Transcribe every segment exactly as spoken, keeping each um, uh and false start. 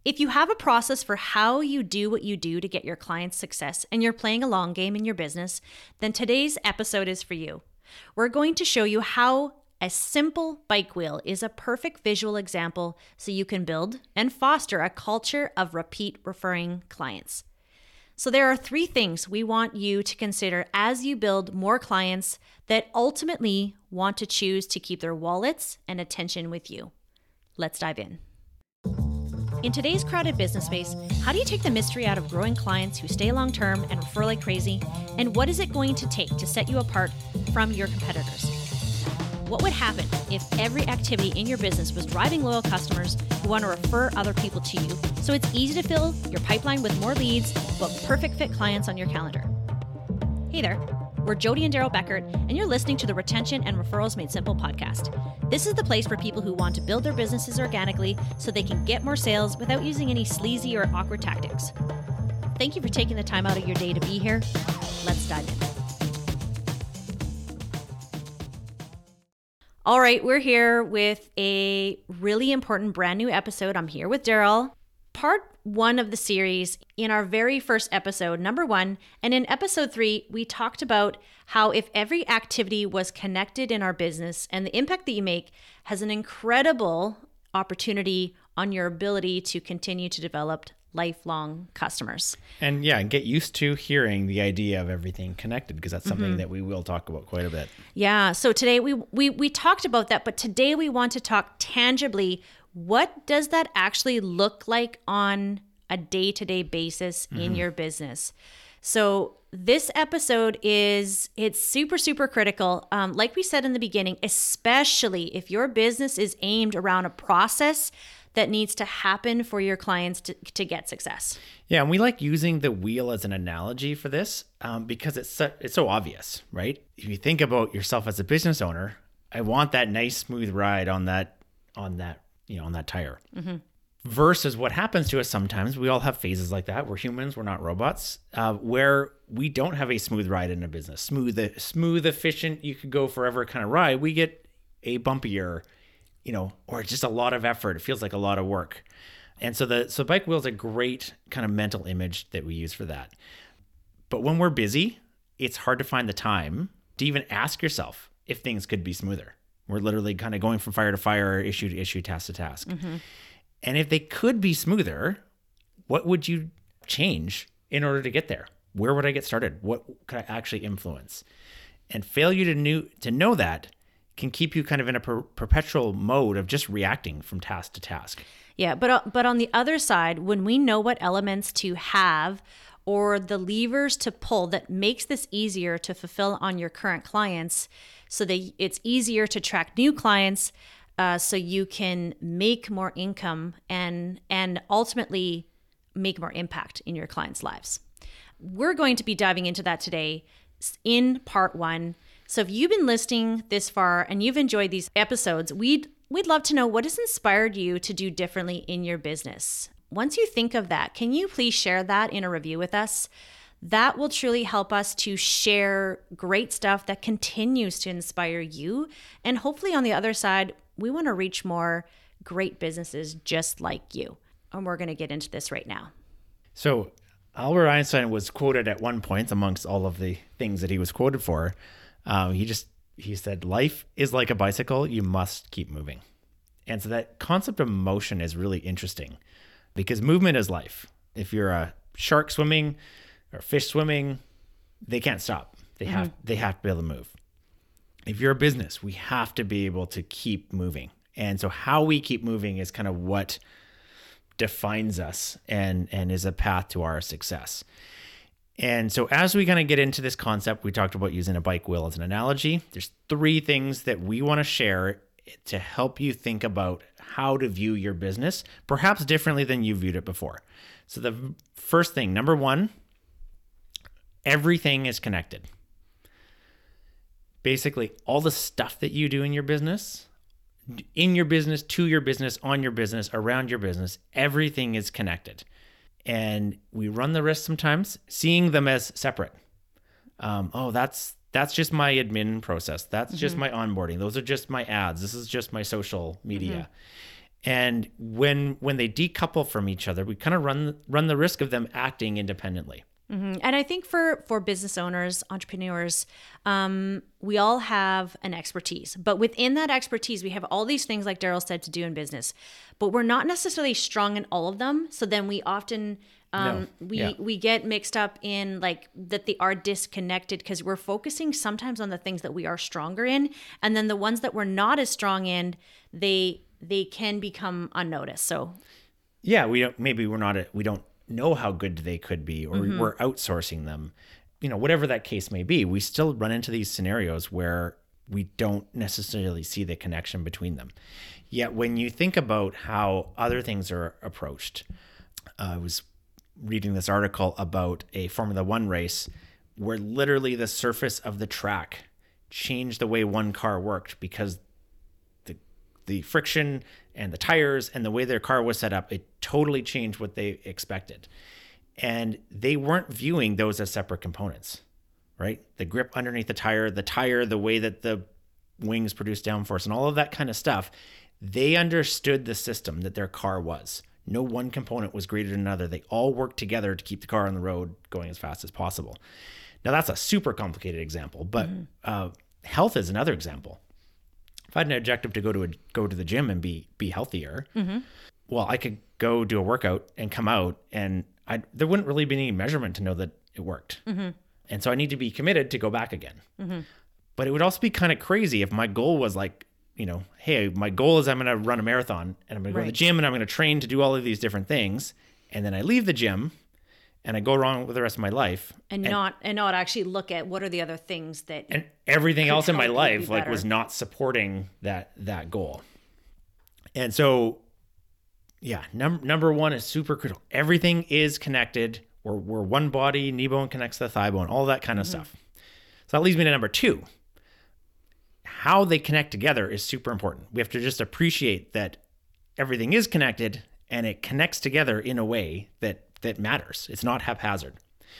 If you have a process for how you do what you do to get your clients success and you're playing a long game in your business, then today's episode is for you. We're going to show you how a simple bike wheel is a perfect visual example so you can build and foster a culture of repeat referring clients. So there are three things we want you to consider as you build more clients that ultimately want to choose to keep their wallets and attention with you. Let's dive in. In today's crowded business space, how do you take the mystery out of growing clients who stay long-term and refer like crazy? And what is it going to take to set you apart from your competitors? What would happen if every activity in your business was driving loyal customers who want to refer other people to you, so it's easy to fill your pipeline with more leads, but perfect fit clients on your calendar? Hey there, we're Jody and Daryl Beckert, and you're listening to the Retention and Referrals Made Simple podcast. This is the place for people who want to build their businesses organically so they can get more sales without using any sleazy or awkward tactics. Thank you for taking the time out of your day to be here. Let's dive in. All right, we're here with a really important brand new episode. I'm here with Daryl. Part one of the series, in our very first episode, number one, and in episode three, we talked about how if every activity was connected in our business and the impact that you make has an incredible opportunity on your ability to continue to develop lifelong customers. And yeah, and get used to hearing the idea of everything connected, because that's something Mm-hmm. that we will talk about quite a bit. Yeah, so today we, we we talked about that, but today we want to talk tangibly. What does that actually look like on a day-to-day basis in mm-hmm. your business? So this episode is, it's super, super critical. Um, like we said in the beginning, especially if your business is aimed around a process that needs to happen for your clients to, to get success. Yeah, and we like using the wheel as an analogy for this um, because it's so, it's so obvious, right? If you think about yourself as a business owner, I want that nice smooth ride on that on that you know on that tire. Mm-hmm. Versus what happens to us sometimes, we all have phases like that. We're humans, we're not robots, uh, where we don't have a smooth ride in a business. Smooth, smooth, efficient, you could go forever kind of ride. We get a bumpier, you know, or just a lot of effort. It feels like a lot of work. And so the so bike wheel is a great kind of mental image that we use for that. But when we're busy, it's hard to find the time to even ask yourself if things could be smoother. We're literally kind of going from fire to fire, issue to issue, task to task. Mm-hmm. And if they could be smoother, what would you change in order to get there? Where would I get started? What could I actually influence? And failure to know, to know that can keep you kind of in a per- perpetual mode of just reacting from task to task. Yeah, but but on the other side, when we know what elements to have or the levers to pull that makes this easier to fulfill on your current clients, so that it's easier to track new clients, uh, so you can make more income and and ultimately make more impact in your clients' lives. We're going to be diving into that today in part one. So if you've been listening this far and you've enjoyed these episodes, we'd we'd love to know what has inspired you to do differently in your business. Once you think of that, can you please share that in a review with us? That will truly help us to share great stuff that continues to inspire you. And hopefully on the other side, we want to reach more great businesses just like you. And we're going to get into this right now. So Albert Einstein was quoted at one point, amongst all of the things that he was quoted for. Um, he just, he said, life is like a bicycle. You must keep moving. And so that concept of motion is really interesting because movement is life. If you're a shark swimming or a fish swimming, they can't stop. They have, mm-hmm. they have to be able to move. If you're a business, we have to be able to keep moving. And so how we keep moving is kind of what defines us and, and is a path to our success. And so as we kind of get into this concept, we talked about using a bike wheel as an analogy. There's three things that we want to share to help you think about how to view your business, perhaps differently than you viewed it before. So the first thing, number one, everything is connected. Basically, all the stuff that you do in your business, in your business, to your business, on your business, around your business, everything is connected. And we run the risk sometimes seeing them as separate. Um, oh, that's that's just my admin process. That's mm-hmm. just my onboarding. Those are just my ads. This is just my social media. And when when they decouple from each other, we kind of run run the risk of them acting independently. Mm-hmm. And I think for for business owners, entrepreneurs, um, we all have an expertise. But within that expertise, we have all these things, like Daryl said, to do in business. But we're not necessarily strong in all of them. So then we often um, No. we Yeah. we get mixed up in like that they are disconnected because we're focusing sometimes on the things that we are stronger in, and then the ones that we're not as strong in, they they can become unnoticed. So Yeah, we don't. Maybe we're not. A, we don't know how good they could be, or Mm-hmm. we're outsourcing them. You know, whatever that case may be, we still run into these scenarios where we don't necessarily see the connection between them. Yet, when you think about how other things are approached, uh, I was reading this article about a Formula One race where literally the surface of the track changed the way one car worked because the the friction and the tires and the way their car was set up, it totally changed what they expected. And they weren't viewing those as separate components, right? The grip underneath the tire, the tire, the way that the wings produce downforce and all of that kind of stuff. They understood the system that their car was. No one component was greater than another. They all worked together to keep the car on the road going as fast as possible. Now, that's a super complicated example, but mm-hmm. uh, health is another example. If I had an objective to go to a, go to the gym and be be healthier, mm-hmm. well, I could go do a workout and come out, and I there wouldn't really be any measurement to know that it worked. Mm-hmm. And so I need to be committed to go back again. Mm-hmm. But it would also be kind of crazy if my goal was like, you know, hey, my goal is I'm going to run a marathon, and I'm going to go Right. to the gym, and I'm going to train to do all of these different things, and then I leave the gym, and I go wrong with the rest of my life, and, and not and not actually look at what are the other things that and everything else in my help you life be like better. was not supporting that that goal. And so, yeah, num- number one is super critical. Everything is connected. We're we're one body. Knee bone connects to the thigh bone. All that kind of Mm-hmm. stuff. So that leads me to number two. How they connect together is super important. We have to just appreciate that everything is connected and it connects together in a way that that matters. It's not haphazard,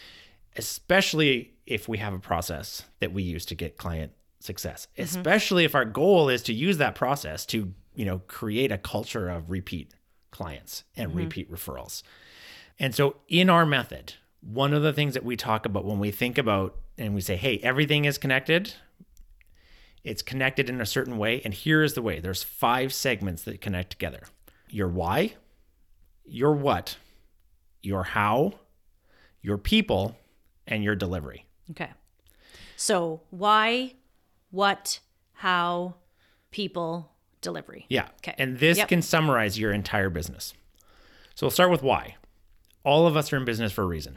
especially if we have a process that we use to get client success, mm-hmm. especially if our goal is to use that process to, you know, create a culture of repeat clients and mm-hmm. repeat referrals. And so in our method, one of the things that we talk about when we think about and we say, hey, everything is connected, it's connected in a certain way. And here is the way. There's five segments that connect together. Your why, your what, your how, your people, and your delivery. Okay. So why, what, how, people, delivery. Yeah. Okay. And this Yep. can summarize your entire business. So we'll start with why. All of us are in business for a reason.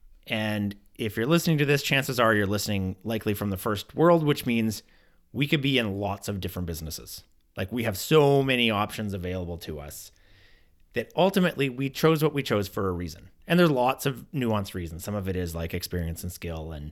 And if you're listening to this, chances are you're listening likely from the first world, which means we could be in lots of different businesses. Like we have so many options available to us that ultimately we chose what we chose for a reason. And there's lots of nuanced reasons. Some of it is like experience and skill and,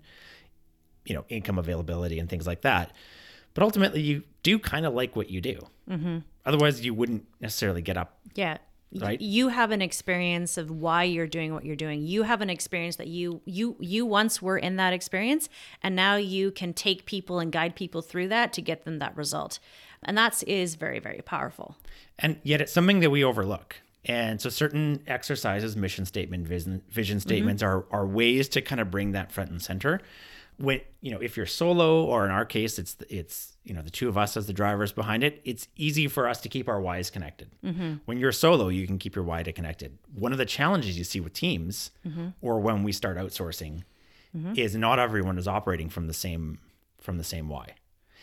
you know, income availability and things like that. But ultimately you do kind of like what you do. Mm-hmm. Otherwise you wouldn't necessarily get up. Yeah. Right? You have an experience of why you're doing what you're doing. You have an experience that you you you once were in that experience, and now you can take people and guide people through that to get them that result. And that is very, very powerful. And yet it's something that we overlook. And so certain exercises, mission statement, vision, vision statements mm-hmm. are are ways to kind of bring that front and center. When, you know, if you're solo, or in our case, it's, it's, you know, the two of us as the drivers behind it, it's easy for us to keep our whys connected. Mm-hmm. When you're solo, you can keep your why to connected. One of the challenges you see with teams mm-hmm. or when we start outsourcing mm-hmm. is not everyone is operating from the same, from the same why.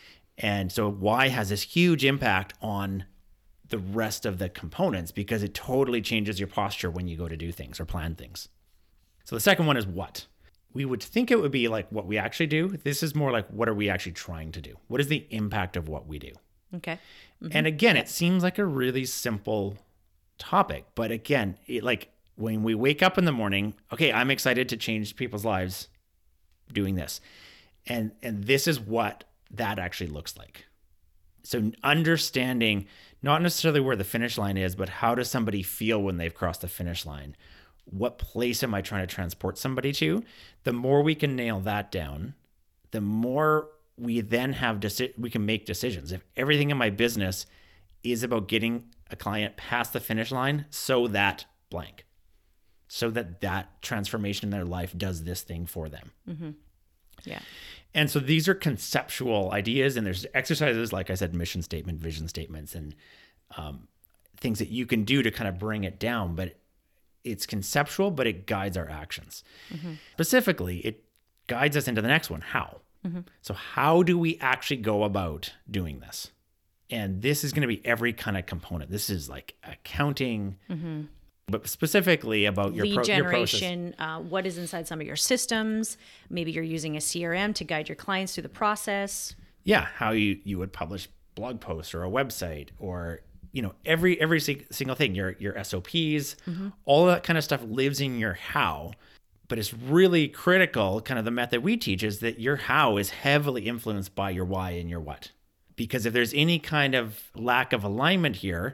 And so why has this huge impact on the rest of the components because it totally changes your posture when you go to do things or plan things. So the second one is what. We would think it would be like what we actually do. This is more like what are we actually trying to do? What is the impact of what we do? Okay. Mm-hmm. And again, it seems like a really simple topic, but again, it, like when we wake up in the morning, okay, I'm excited to change people's lives doing this. And and this is what that actually looks like. So understanding not necessarily where the finish line is, but how does somebody feel when they've crossed the finish line? What place am I trying to transport somebody to? The more we can nail that down, the more we then have deci- we can make decisions. If everything in my business is about getting a client past the finish line so that blank, so that that transformation in their life does this thing for them. Mm-hmm. Yeah. And so these are conceptual ideas, and there's exercises, like I said, mission statement, vision statements, and um, things that you can do to kind of bring it down. But it's conceptual, but it guides our actions. Mm-hmm. Specifically, it guides us into the next one, how. Mm-hmm. So how do we actually go about doing this? And this is going to be every kind of component. This is like accounting, mm-hmm. but specifically about your, lead pro- generation, your process. Uh, what is inside some of your systems. Maybe you're using a C R M to guide your clients through the process. Yeah, how you, you would publish blog posts or a website, or you know, every every single thing, your your S O Ps, mm-hmm. all that kind of stuff lives in your how. But it's really critical, kind of the method we teach is that your how is heavily influenced by your why and your what. Because if there's any kind of lack of alignment here,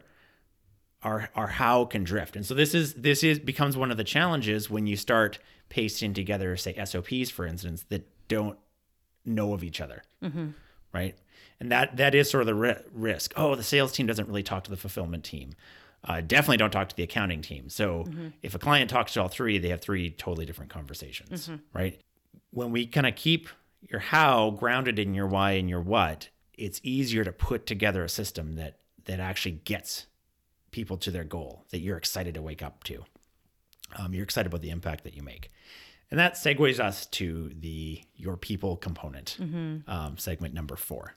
our our how can drift. And so this is this is becomes one of the challenges when you start pasting together, say, S O Ps, for instance, that don't know of each other, mm-hmm. right? And that that is sort of the ri- risk. Oh, the sales team doesn't really talk to the fulfillment team. Uh, definitely don't talk to the accounting team. So mm-hmm. if a client talks to all three, they have three totally different conversations, mm-hmm. right? When we kind of keep your how grounded in your why and your what, it's easier to put together a system that that actually gets people to their goal, that you're excited to wake up to. Um, you're excited about the impact that you make. And that segues us to the your people component, mm-hmm. um, segment number four.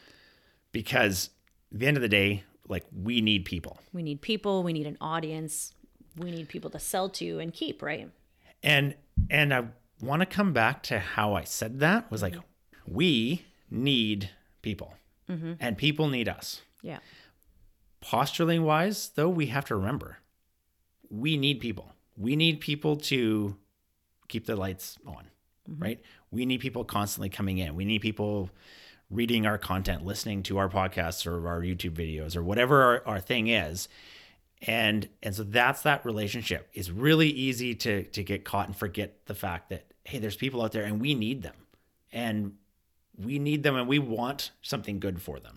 Because at the end of the day, like we need people. We need people. We need an audience. We need people to sell to and keep, right? And and I want to come back to how I said that was like, mm-hmm. we need people, mm-hmm. and people need us. Yeah. Posturing wise, though, we have to remember, we need people. We need people to keep the lights on, mm-hmm. right? We need people constantly coming in. We need people reading our content, listening to our podcasts or our YouTube videos or whatever our, our thing is. And and so that's that relationship. It's really easy to to get caught and forget the fact that, hey, there's people out there and we need them. And we need them and we want something good for them.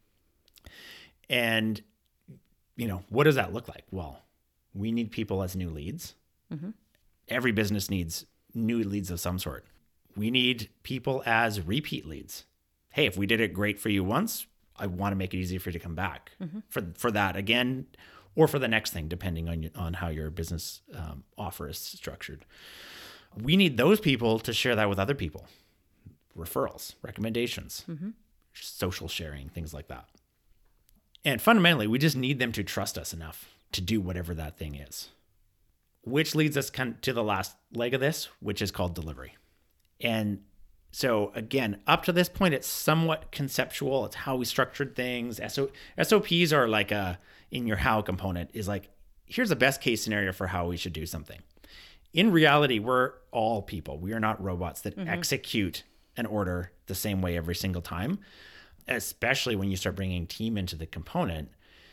And, you know, what does that look like? Well, we need people as new leads. Mm-hmm. Every business needs new leads of some sort. We need people as repeat leads. Hey, if we did it great for you once, I want to make it easy for you to come back mm-hmm. for for that again, or for the next thing, depending on on how your business um, offer is structured. We need those people to share that with other people. Referrals, recommendations, mm-hmm. social sharing, things like that. And fundamentally, we just need them to trust us enough to do whatever that thing is. Which leads us kind of to the last leg of this, which is called delivery. And so again, up to this point, it's somewhat conceptual. It's how we structured things. S O Ps are like a, in your how component is like, here's a best case scenario for how we should do something. In reality, we're all people. We are not robots that mm-hmm. execute an order the same way every single time, especially when you start bringing team into the component.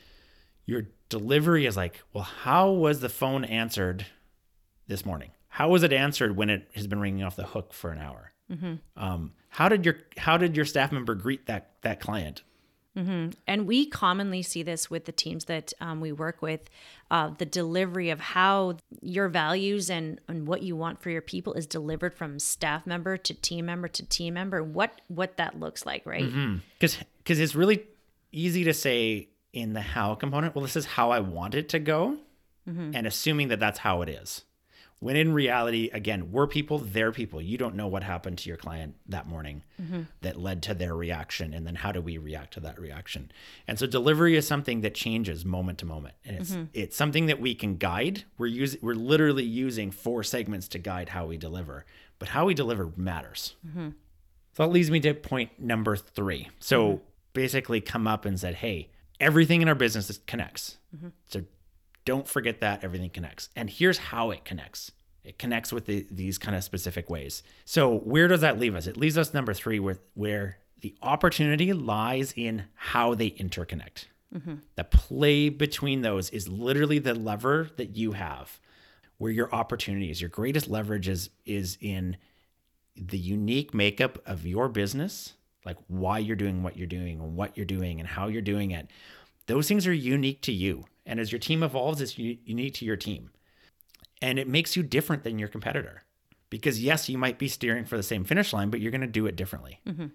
Your delivery is like, well, how was the phone answered this morning? How was it answered when it has been ringing off the hook for an hour? Mm-hmm. Um, how did your how did your staff member greet that that client? Mm-hmm. And we commonly see this with the teams that um, we work with. Uh, the delivery of how your values and, and what you want for your people is delivered from staff member to team member to team member. What what that looks like, right? Because mm-hmm. because it's really easy to say in the how component, well, this is how I want it to go, mm-hmm. and assuming that that's how it is. When in reality, again, we're people, they're people. You don't know what happened to your client that morning mm-hmm. that led to their reaction. And then how do we react to that reaction? And so delivery is something that changes moment to moment. And it's mm-hmm. it's something that we can guide. We're using we're literally using four segments to guide how we deliver. But how we deliver matters. Mm-hmm. So that leads me to point number three. So mm-hmm. basically come up and said, hey, everything in our business connects. Mm-hmm. So don't forget that everything connects. And here's how it connects. It connects with the, these kind of specific ways. So where does that leave us? It leaves us number three with where the opportunity lies in how they interconnect. Mm-hmm. The play between those is literally the lever that you have, where your opportunity is. Your greatest leverage is, is in the unique makeup of your business, like why you're doing what you're doing and what you're doing and how you're doing it. Those things are unique to you. And as your team evolves, it's u- unique to your team. And it makes you different than your competitor. Because yes, you might be steering for the same finish line, but you're going to do it differently. Mm-hmm.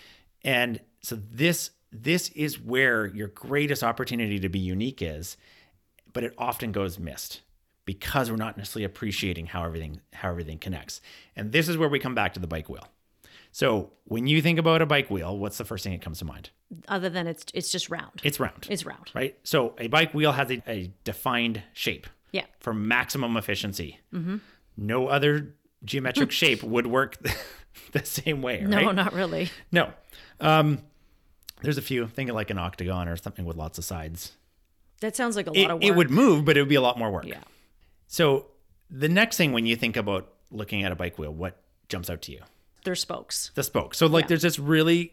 And so this this is where your greatest opportunity to be unique is, but it often goes missed because we're not necessarily appreciating how everything how everything connects. And this is where we come back to the bike wheel. So when you think about a bike wheel, what's the first thing that comes to mind? Other than it's it's just round. It's round. It's round. Right? So a bike wheel has a, a defined shape. Yeah. For maximum efficiency. Mm-hmm. No other geometric shape would work the same way, right? No, not really. No. Um, there's a few. Think of like an octagon or something with lots of sides. That sounds like a lot It, of work. it would move, but it would be a lot more work. Yeah. So the next thing when you think about looking at a bike wheel, what jumps out to you? They're spokes. The spokes. So like Yeah. there's this really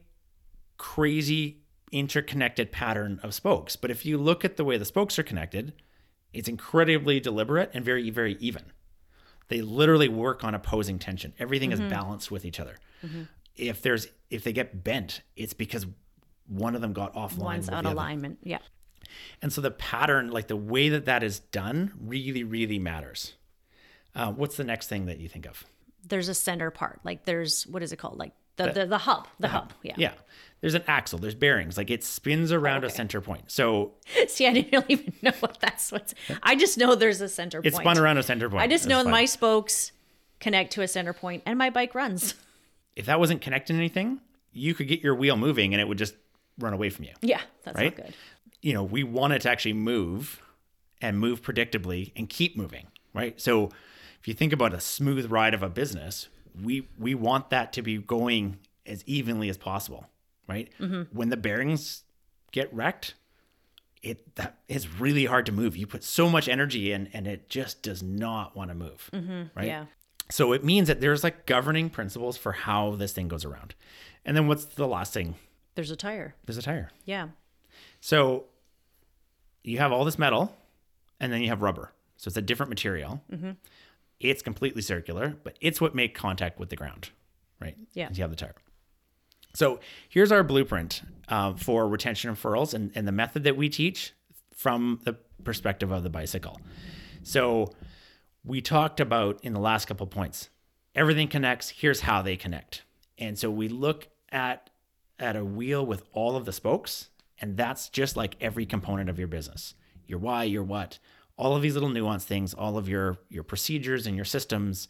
crazy interconnected pattern of spokes. But if you look at the way the spokes are connected, it's incredibly deliberate and very, very even. They literally work on opposing tension. Everything mm-hmm. is balanced with each other. Mm-hmm. If there's if they get bent, it's because one of them got offline. One's out of alignment. Yeah. And so the pattern, like the way that that is done, really, really matters. Uh, what's the next thing that you think of? There's a center part. Like there's, what is it called? Like the the, the, the hub. The, the hub. hub. Yeah. Yeah. There's an axle. There's bearings. Like it spins around okay. a center point. So see, I didn't even know what that's what's. I just know there's a center point. It spun around a center point. I just know my spokes connect to a center point and my bike runs. If that wasn't connecting anything, you could get your wheel moving and it would just run away from you. Yeah, that's right? not good. You know, we want it to actually move and move predictably and keep moving, right? So if you think about a smooth ride of a business, we we want that to be going as evenly as possible, right? Mm-hmm. When the bearings get wrecked, it that is really hard to move. You put so much energy in and it just does not want to move, mm-hmm. right? Yeah. So it means that there's like governing principles for how this thing goes around. And then what's the last thing? There's a tire. There's a tire. Yeah. So you have all this metal and then you have rubber. So it's a different material. Mm-hmm. It's completely circular, but it's what makes contact with the ground, right? Yeah. You have the tire. So here's our blueprint uh, for retention and furls and, and the method that we teach from the perspective of the bicycle. So we talked about in the last couple of points, everything connects. Here's how they connect. And so we look at, at a wheel with all of the spokes, and that's just like every component of your business, your why, your what, all of these little nuanced things, all of your, your procedures and your systems,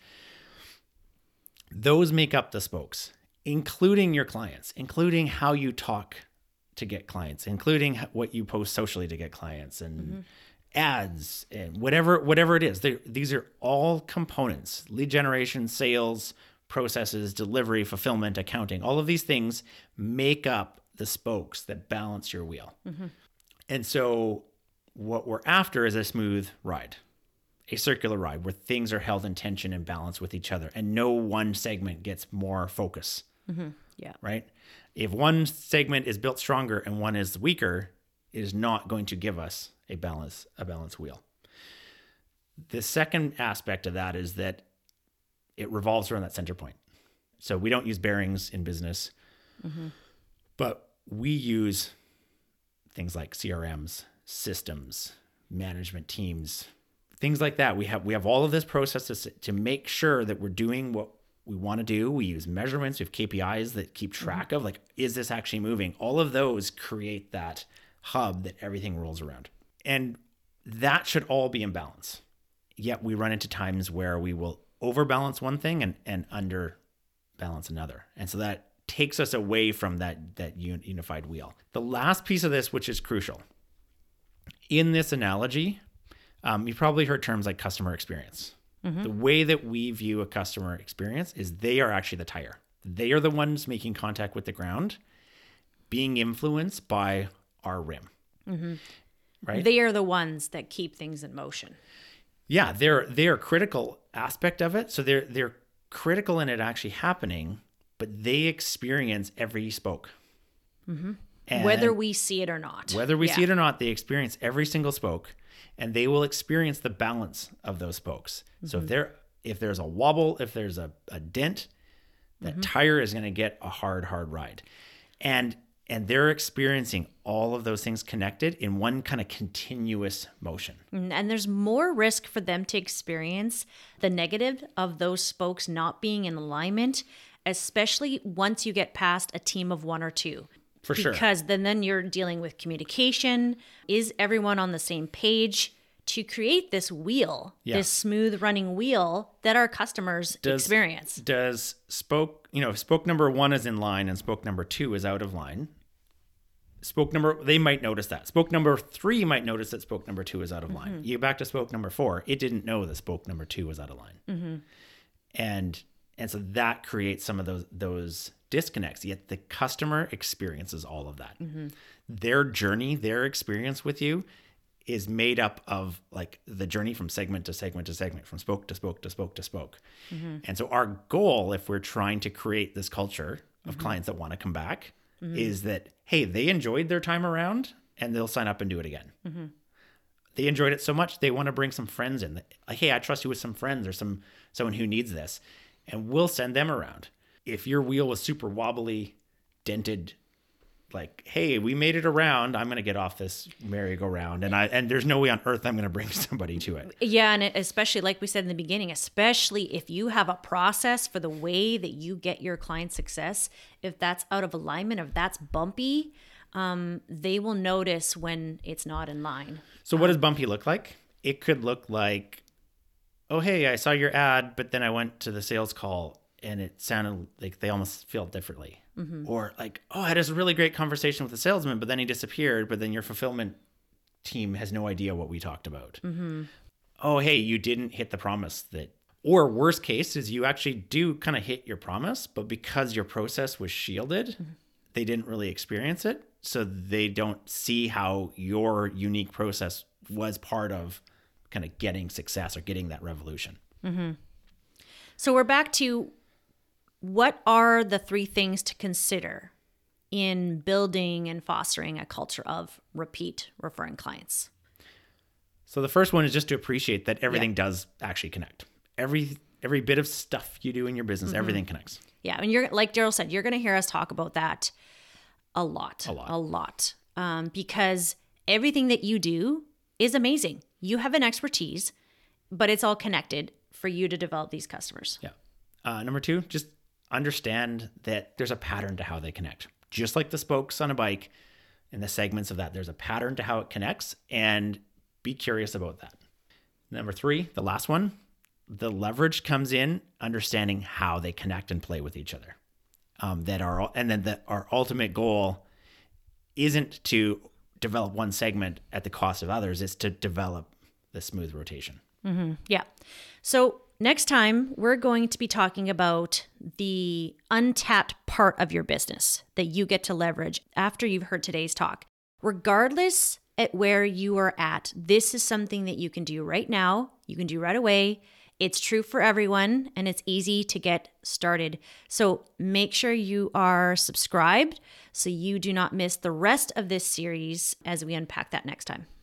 those make up the spokes, including your clients, including how you talk to get clients, including what you post socially to get clients and mm-hmm. ads and whatever, whatever it is. These are all components: lead generation, sales, processes, delivery, fulfillment, accounting. All of these things make up the spokes that balance your wheel. Mm-hmm. And so what we're after is a smooth ride, a circular ride where things are held in tension and balance with each other, and no one segment gets more focus. Mm-hmm. Yeah. Right? If one segment is built stronger and one is weaker, it is not going to give us a balance, a balanced wheel. The second aspect of that is that it revolves around that center point. So we don't use bearings in business, mm-hmm. but we use things like C R Ms, systems, management teams, things like that. We have we have all of this processes to make sure that we're doing what we want to do. We use measurements, we have K P Is that keep track mm-hmm. of, like, is this actually moving? All of those create that hub that everything rolls around. And that should all be in balance. Yet we run into times where we will overbalance one thing and, and underbalance another. And so that takes us away from that, that unified wheel. The last piece of this, which is crucial, in this analogy, um, you've probably heard terms like customer experience. Mm-hmm. The way that we view a customer experience is they are actually the tire. They are the ones making contact with the ground, being influenced by our rim. Mm-hmm. Right? They are the ones that keep things in motion. Yeah, they're they're a critical aspect of it. So they're they're critical in it actually happening, but they experience every spoke. Mm-hmm. Whether we see it or not. Whether we yeah. see it or not, they experience every single spoke, and they will experience the balance of those spokes. Mm-hmm. So if there if there's a wobble, if there's a, a dent, that mm-hmm. tire is going to get a hard, hard ride. And And they're experiencing all of those things connected in one kind of continuous motion. And there's more risk for them to experience the negative of those spokes not being in alignment, especially once you get past a team of one or two. For sure. Because then, then you're dealing with communication. Is everyone on the same page to create this wheel, Yeah. this smooth running wheel that our customers Does- experience? Does spoke, you know, if spoke number one is in line and spoke number two is out of line, spoke number, they might notice that. Spoke number three might notice that spoke number two is out of line. Mm-hmm. You get back to spoke number four, it didn't know that spoke number two was out of line. Mm-hmm. And and so that creates some of those those disconnects, yet the customer experiences all of that. Mm-hmm. Their journey, their experience with you is made up of like the journey from segment to segment to segment, from spoke to spoke to spoke to spoke. Mm-hmm. And so our goal, if we're trying to create this culture of Mm-hmm. clients that want to come back, is that, hey, they enjoyed their time around and they'll sign up and do it again. Mm-hmm. They enjoyed it so much, they want to bring some friends in. Like, hey, I trust you with some friends or some someone who needs this. And we'll send them around. If your wheel was super wobbly, dented, like, hey, we made it around, I'm going to get off this merry-go-round, and I and there's no way on earth I'm going to bring somebody to it. Yeah, and especially like we said in the beginning, especially if you have a process for the way that you get your client success, if that's out of alignment, if that's bumpy, um, they will notice when it's not in line. So what does bumpy look like? It could look like, oh, hey, I saw your ad, but then I went to the sales call and it sounded like they almost felt differently. Mm-hmm. Or like, oh, I had this really great conversation with the salesman, but then he disappeared, but then your fulfillment team has no idea what we talked about. Mm-hmm. Oh, hey, you didn't hit the promise that, or worst case is you actually do kind of hit your promise, but because your process was shielded, mm-hmm. they didn't really experience it. So they don't see how your unique process was part of kind of getting success or getting that revolution. Mm-hmm. So we're back to, what are the three things to consider in building and fostering a culture of repeat referring clients? So the first one is just to appreciate that everything Yeah. does actually connect. Every every bit of stuff you do in your business, Mm-hmm. everything connects. Yeah, and you're like Daryl said, you're going to hear us talk about that a lot, A lot. a lot, um, because everything that you do is amazing. You have an expertise, but it's all connected for you to develop these customers. Yeah. Uh, number two, just understand that there's a pattern to how they connect. Just like the spokes on a bike and the segments of that, there's a pattern to how it connects, and be curious about that. Number three, the last one, the leverage comes in understanding how they connect and play with each other. Um, that are, and then that our ultimate goal isn't to develop one segment at the cost of others. It's to develop the smooth rotation. Mm-hmm. Yeah. So next time, we're going to be talking about the untapped part of your business that you get to leverage after you've heard today's talk. Regardless at where you are at, this is something that you can do right now. You can do right away. It's true for everyone, and it's easy to get started. So make sure you are subscribed so you do not miss the rest of this series as we unpack that next time.